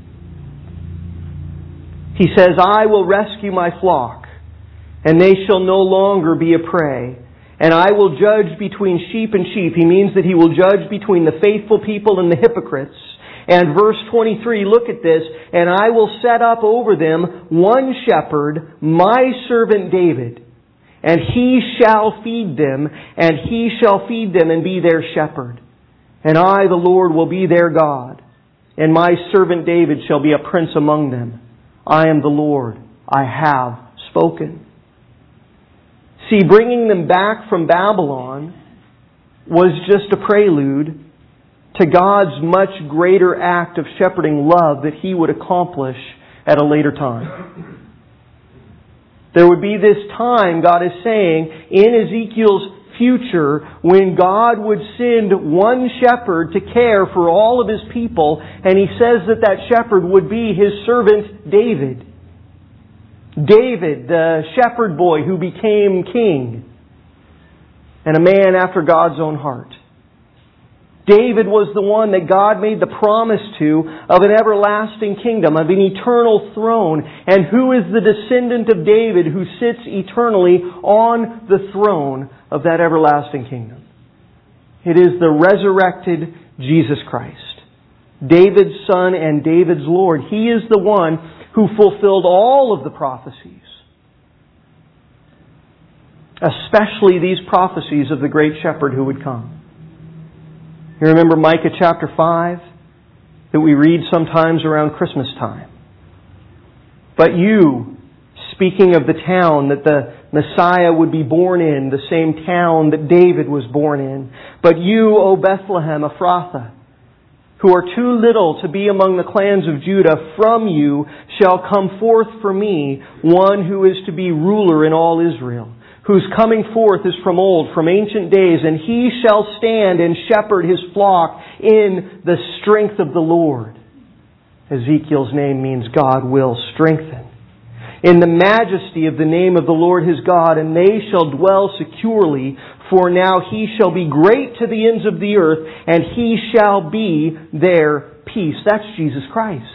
[SPEAKER 3] He says, I will rescue my flock, and they shall no longer be a prey. And I will judge between sheep and sheep. He means that He will judge between the faithful people and the hypocrites. And verse 23, look at this. And I will set up over them one shepherd, my servant David. And he shall feed them, and he shall feed them and be their shepherd. And I, the Lord, will be their God. And my servant David shall be a prince among them. I am the Lord. I have spoken. See, bringing them back from Babylon was just a prelude to God's much greater act of shepherding love that He would accomplish at a later time. There would be this time, God is saying, in Ezekiel's future, when God would send one shepherd to care for all of His people, and He says that that shepherd would be His servant David. David, the shepherd boy who became king, and a man after God's own heart. David was the one that God made the promise to of an everlasting kingdom, of an eternal throne. And who is the descendant of David who sits eternally on the throne of that everlasting kingdom? It is the resurrected Jesus Christ, David's son and David's Lord. He is the one who fulfilled all of the prophecies, especially these prophecies of the great shepherd who would come. You remember Micah chapter 5 that we read sometimes around Christmas time. But you, speaking of the town that the Messiah would be born in, the same town that David was born in. But you, O Bethlehem Ephrathah, who are too little to be among the clans of Judah, from you shall come forth for me one who is to be ruler in all Israel, whose coming forth is from old, from ancient days, and he shall stand and shepherd his flock in the strength of the Lord. Ezekiel's name means God will strengthen. In the majesty of the name of the Lord his God, and they shall dwell securely, for now he shall be great to the ends of the earth, and he shall be their peace. That's Jesus Christ.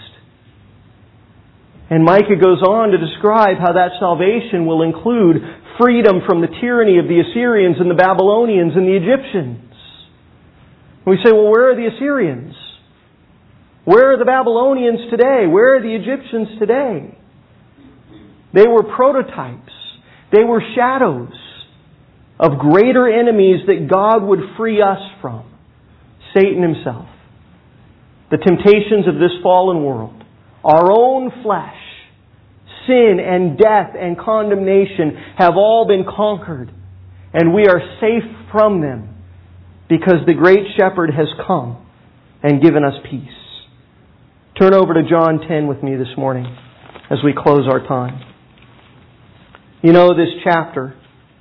[SPEAKER 3] And Micah goes on to describe how that salvation will include freedom from the tyranny of the Assyrians and the Babylonians and the Egyptians. We say, well, where are the Assyrians? Where are the Babylonians today? Where are the Egyptians today? They were prototypes. They were shadows of greater enemies that God would free us from. Satan himself. The temptations of this fallen world. Our own flesh. Sin and death and condemnation have all been conquered. And we are safe from them because the great shepherd has come and given us peace. Turn over to John 10 with me this morning as we close our time. You know this chapter,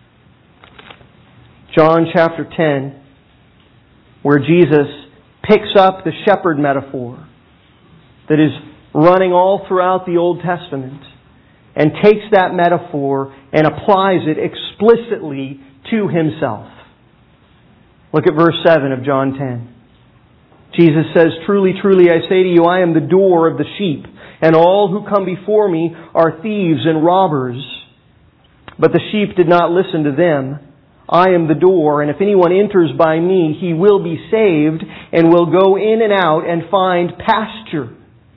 [SPEAKER 3] John chapter 10, where Jesus picks up the shepherd metaphor that is running all throughout the Old Testament and takes that metaphor and applies it explicitly to himself. Look at verse 7 of John 10. Jesus says, "Truly, truly, I say to you, I am the door of the sheep, and all who come before me are thieves and robbers. But the sheep did not listen to them. I am the door, and if anyone enters by me, he will be saved, and will go in and out and find pasture."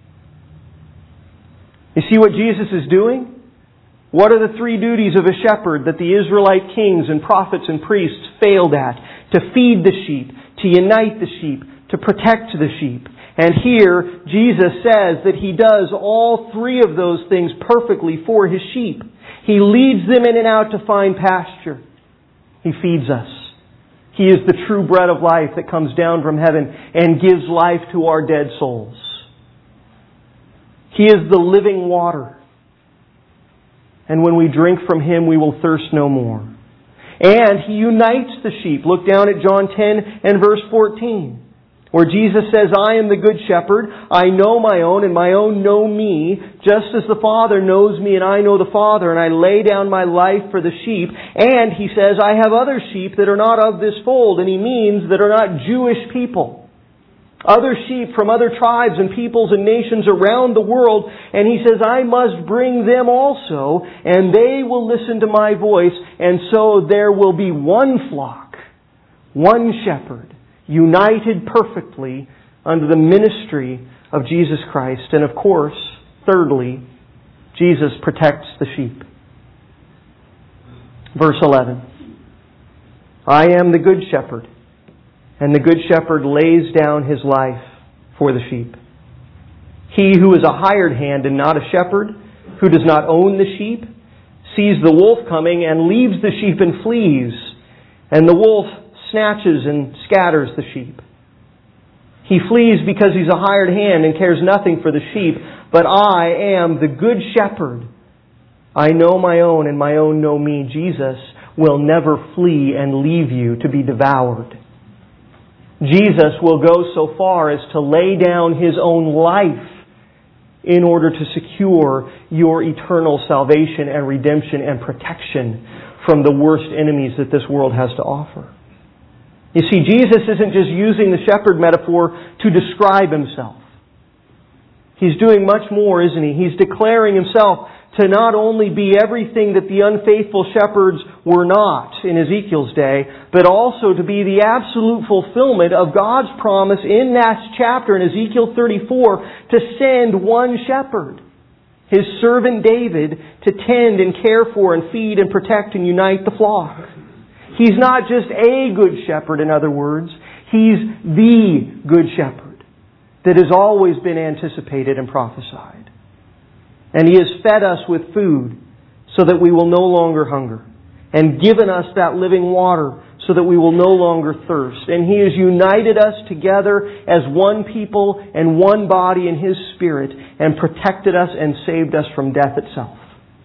[SPEAKER 3] You see what Jesus is doing? What are the three duties of a shepherd that the Israelite kings and prophets and priests failed at? To feed the sheep, to unite the sheep, to protect the sheep. And here, Jesus says that He does all three of those things perfectly for His sheep. He leads them in and out to find pasture. He feeds us. He is the true bread of life that comes down from heaven and gives life to our dead souls. He is the living water. And when we drink from Him, we will thirst no more. And He unites the sheep. Look down at John 10 and verse 14. Where Jesus says, "I am the good shepherd. I know my own, and my own know me, just as the Father knows me, and I know the Father, and I lay down my life for the sheep." And He says, "I have other sheep that are not of this fold," and He means that are not Jewish people. Other sheep from other tribes and peoples and nations around the world. And He says, "I must bring them also, and they will listen to my voice, and so there will be one flock, one shepherd, united perfectly under the ministry of Jesus Christ." And of course, thirdly, Jesus protects the sheep. Verse 11. "I am the good shepherd, and the good shepherd lays down his life for the sheep. He who is a hired hand and not a shepherd, who does not own the sheep, sees the wolf coming and leaves the sheep and flees, and the wolf snatches and scatters the sheep. He flees because he's a hired hand and cares nothing for the sheep. But I am the good shepherd. I know my own, and my own know me." Jesus will never flee and leave you to be devoured. Jesus will go so far as to lay down His own life in order to secure your eternal salvation and redemption and protection from the worst enemies that this world has to offer. You see, Jesus isn't just using the shepherd metaphor to describe Himself. He's doing much more, isn't He? He's declaring Himself to not only be everything that the unfaithful shepherds were not in Ezekiel's day, but also to be the absolute fulfillment of God's promise in that chapter in Ezekiel 34 to send one shepherd, His servant David, to tend and care for and feed and protect and unite the flock. He's not just a good shepherd, in other words. He's the good shepherd that has always been anticipated and prophesied. And He has fed us with food so that we will no longer hunger, and given us that living water so that we will no longer thirst. And He has united us together as one people and one body in His Spirit, and protected us and saved us from death itself.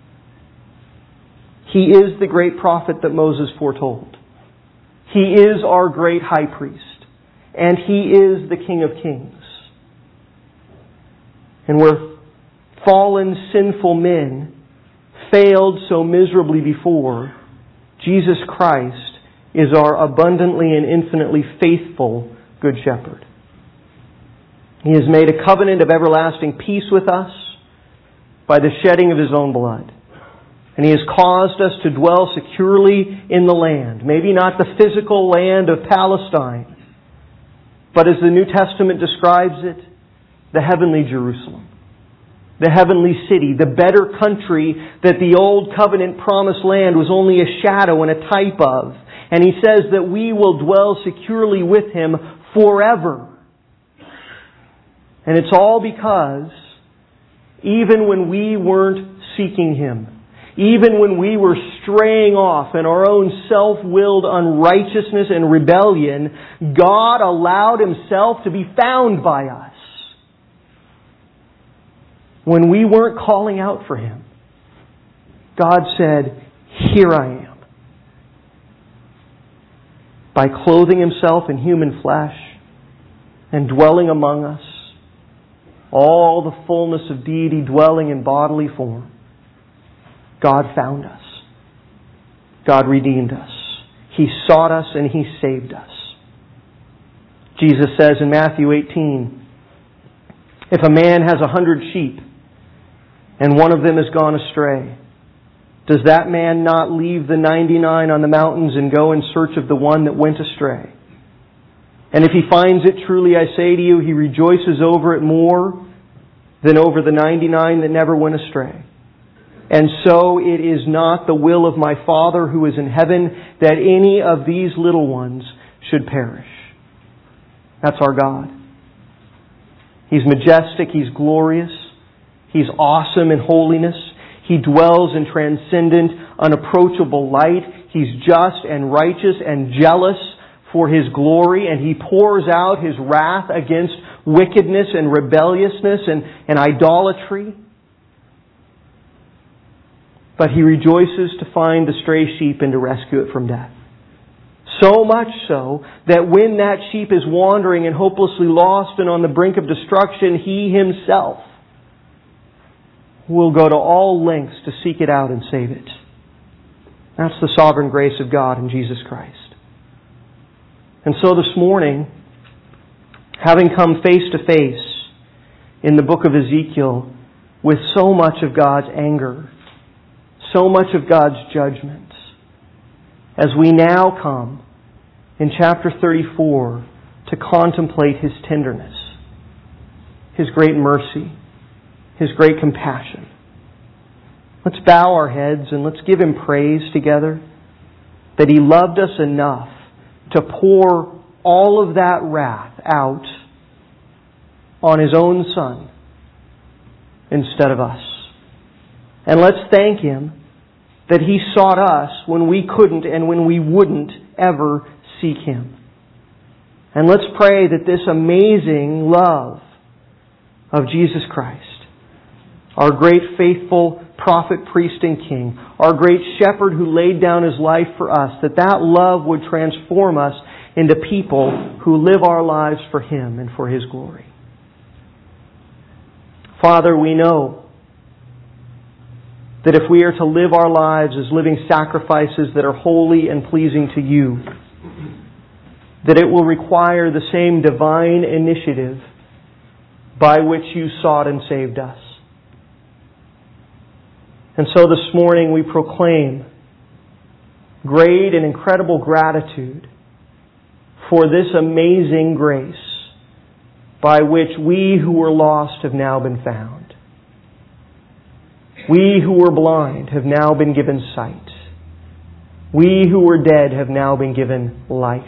[SPEAKER 3] He is the great prophet that Moses foretold. He is our great high priest. And He is the King of Kings. And where fallen, sinful men failed so miserably before, Jesus Christ is our abundantly and infinitely faithful Good Shepherd. He has made a covenant of everlasting peace with us by the shedding of His own blood. And He has caused us to dwell securely in the land. Maybe not the physical land of Palestine, but as the New Testament describes it, the heavenly Jerusalem. The heavenly city, the better country that the old covenant promised land was only a shadow and a type of. And He says that we will dwell securely with Him forever. And it's all because even when we weren't seeking Him, even when we were straying off in our own self-willed unrighteousness and rebellion, God allowed Himself to be found by us. When we weren't calling out for Him, God said, "Here I am." By clothing Himself in human flesh and dwelling among us, all the fullness of deity dwelling in bodily form, God found us. God redeemed us. He sought us and He saved us. Jesus says in Matthew 18, if a man has 100 sheep and one of them has gone astray, does that man not leave the 99 on the mountains and go in search of the one that went astray? And if he finds it, truly I say to you, he rejoices over it more than over the 99 that never went astray. And so it is not the will of my Father who is in heaven that any of these little ones should perish. That's our God. He's majestic, He's glorious, He's awesome in holiness. He dwells in transcendent, unapproachable light. He's just and righteous and jealous for His glory, and He pours out His wrath against wickedness and rebelliousness and idolatry. But He rejoices to find the stray sheep and to rescue it from death. So much so that when that sheep is wandering and hopelessly lost and on the brink of destruction, He Himself will go to all lengths to seek it out and save it. That's the sovereign grace of God in Jesus Christ. And so this morning, having come face to face in the book of Ezekiel with so much of God's anger, so much of God's judgment, as we now come in chapter 34 to contemplate His tenderness, His great mercy, His great compassion. Let's bow our heads and let's give Him praise together that He loved us enough to pour all of that wrath out on His own Son instead of us. And let's thank Him that He sought us when we couldn't and when we wouldn't ever seek Him. And let's pray that this amazing love of Jesus Christ, our great faithful prophet, priest, and king, our great shepherd who laid down His life for us, that love would transform us into people who live our lives for Him and for His glory. Father, we know that if we are to live our lives as living sacrifices that are holy and pleasing to You, that it will require the same divine initiative by which You sought and saved us. And so this morning we proclaim great and incredible gratitude for this amazing grace by which we who were lost have now been found. We who were blind have now been given sight. We who were dead have now been given life.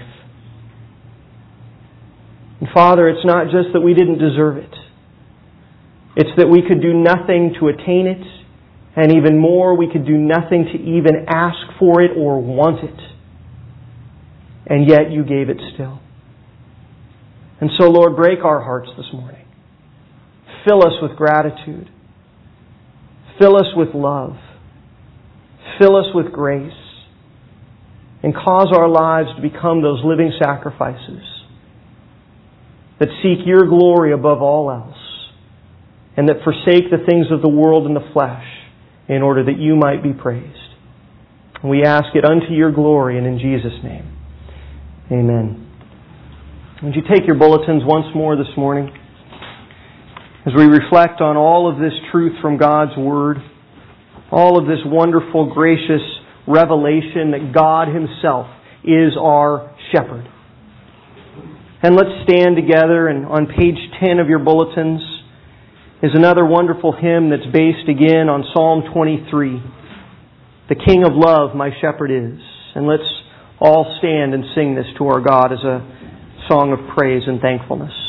[SPEAKER 3] And Father, it's not just that we didn't deserve it. It's that we could do nothing to attain it, and even more, we could do nothing to even ask for it or want it. And yet you gave it still. And so, Lord, break our hearts this morning. Fill us with gratitude. Fill us with love. Fill us with grace. And cause our lives to become those living sacrifices that seek Your glory above all else, and that forsake the things of the world and the flesh in order that You might be praised. And we ask it unto Your glory and in Jesus' name. Amen. Would you take your bulletins once more this morning as we reflect on all of this truth from God's Word, all of this wonderful, gracious revelation that God Himself is our shepherd. And let's stand together, and on page 10 of your bulletins is another wonderful hymn that's based again on Psalm 23. The King of Love, my shepherd is. And let's all stand and sing this to our God as a song of praise and thankfulness.